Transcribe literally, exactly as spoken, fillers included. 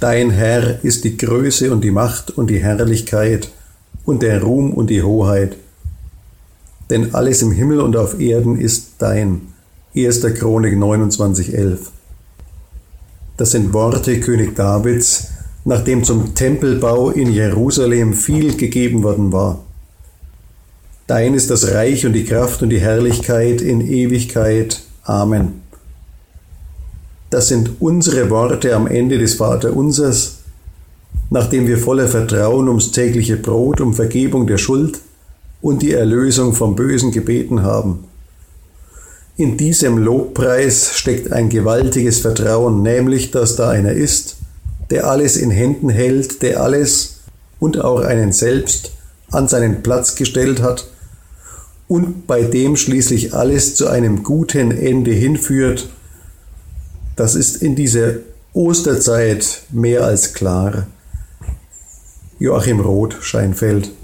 Dein Herr ist die Größe und die Macht und die Herrlichkeit und der Ruhm und die Hoheit. Denn alles im Himmel und auf Erden ist dein. erster Chronik neunundzwanzig, elf. Das sind Worte König Davids, nachdem zum Tempelbau in Jerusalem viel gegeben worden war. Dein ist das Reich und die Kraft und die Herrlichkeit in Ewigkeit. Amen. Das sind unsere Worte am Ende des Vaterunsers, nachdem wir voller Vertrauen ums tägliche Brot, um Vergebung der Schuld und die Erlösung vom Bösen gebeten haben. In diesem Lobpreis steckt ein gewaltiges Vertrauen, nämlich, dass da einer ist, der alles in Händen hält, der alles und auch einen selbst an seinen Platz gestellt hat und bei dem schließlich alles zu einem guten Ende hinführt. Das ist in dieser Osterzeit mehr als klar. Joachim Roth, Scheinfeld.